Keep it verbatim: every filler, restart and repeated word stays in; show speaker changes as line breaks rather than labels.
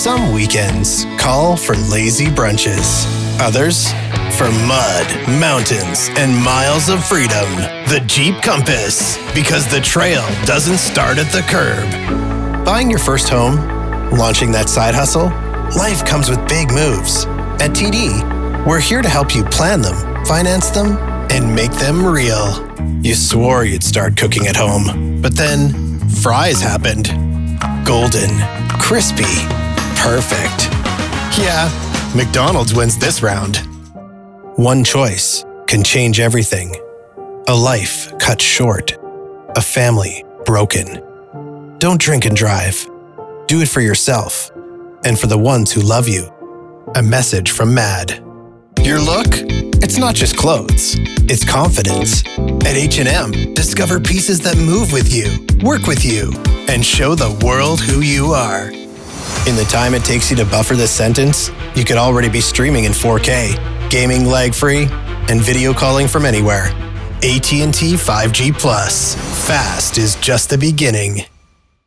Some weekends call for lazy brunches. Others for mud, mountains, and miles of freedom. The Jeep Compass, because the trail doesn't start at the curb. Buying your first home, launching that side hustle, life comes with big moves. At T D, we're here to help you plan them, finance them, and make them real. You swore you'd start cooking at home, but then fries happened. Golden, crispy, perfect. Yeah, McDonald's wins this round. One choice can change everything. A life cut short. A family broken. Don't drink and drive. Do it for yourself and for the ones who love you. A message from MAD. Your look? It's not just clothes. It's confidence. At H and M, discover pieces that move with you, work with you, and show the world who you are. In the time it takes you to buffer this sentence, you could already be streaming in four K, gaming lag-free, and video calling from anywhere. A T and T five G Plus. Fast is just the beginning.